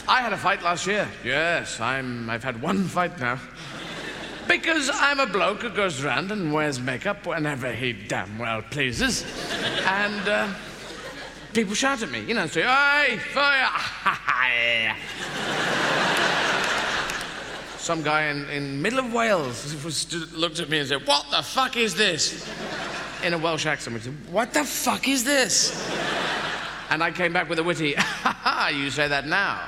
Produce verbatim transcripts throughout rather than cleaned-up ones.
I had a fight last year. Yes, I'm, I've had one fight now. Because I'm a bloke who goes round and wears makeup whenever he damn well pleases. And uh, people shout at me, you know, say, "Hey, fire!" Some guy in, in middle of Wales was, looked at me and said, "What the fuck is this?" In a Welsh accent, he said, "What the fuck is this?" And I came back with a witty, "Ha ha, you say that now."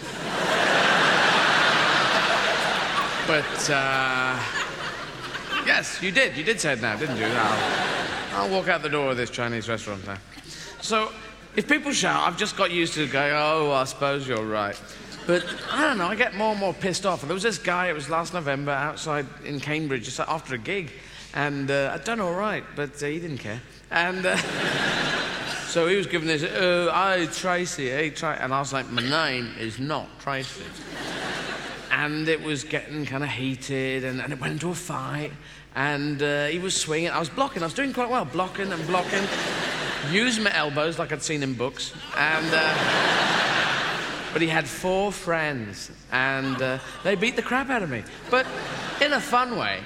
But, uh... yes, you did. You did say it now, didn't you? I'll, I'll walk out the door of this Chinese restaurant now. So, if people shout, I've just got used to going, "Oh, I suppose you're right." But, I don't know, I get more and more pissed off. And there was this guy, it was last November, outside in Cambridge, just after a gig. And uh, I'd done all right, but uh, he didn't care. And uh, so he was giving this, "Oh, hey, Tracy, hey, Tracy." And I was like, "My name is not Tracy." And it was getting kind of heated, and, and it went into a fight. And uh, he was swinging. I was blocking. I was doing quite well, blocking and blocking. Using my elbows like I'd seen in books. And... Uh, but he had four friends, and uh, they beat the crap out of me. But in a fun way.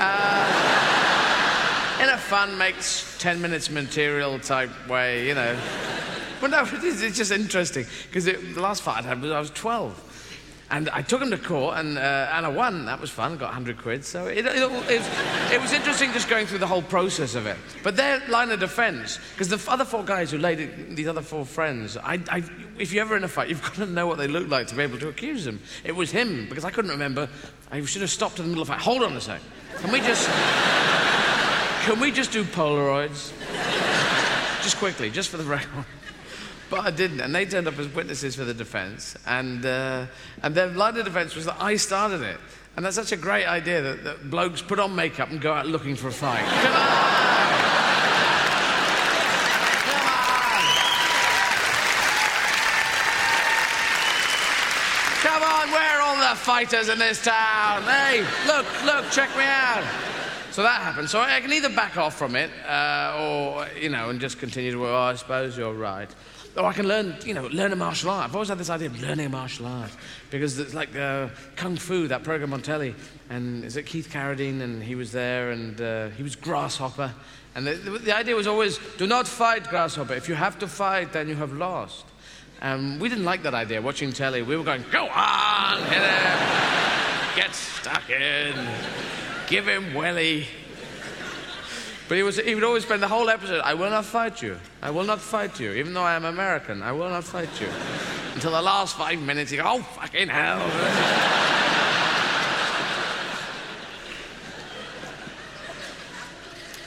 Uh, in a fun, makes ten minutes material type way, you know. But no, it's just interesting, because the last fight I had was I was twelve. And I took him to court, and, uh, and I won. That was fun, got a hundred quid. So it, it, it, it was interesting just going through the whole process of it. But their line of defense, because the other four guys who laid it, these other four friends, I, I, if you're ever in a fight, you've got to know what they look like to be able to accuse them. It was him, because I couldn't remember. I should have stopped in the middle of the fight. Hold on a sec. Can we just... Can we just do Polaroids? Just quickly, just for the record. But I didn't, and they turned up as witnesses for the defence, and uh, and their line of defence was that I started it. And that's such a great idea that, that blokes put on makeup and go out looking for a fight. Come on! Come on! Come on, where are all the fighters in this town? Hey, look, look, check me out. So that happened. So I can either back off from it, uh, or, you know, and just continue to, "Well, I suppose you're right." Or I can learn, you know, learn a martial art. I've always had this idea of learning a martial art. Because it's like uh, Kung Fu, that program on telly. And is it Keith Carradine? And he was there, and uh, he was Grasshopper. And the, the, the idea was always, do not fight, Grasshopper. If you have to fight, then you have lost. Um, we didn't like that idea, watching telly. We were going, "Go on, hit him. Get stuck in. Give him welly." But he, was, he would always spend the whole episode, "I will not fight you. I will not fight you. Even though I am American, I will not fight you." Until the last five minutes, he goes, "Oh, fucking hell."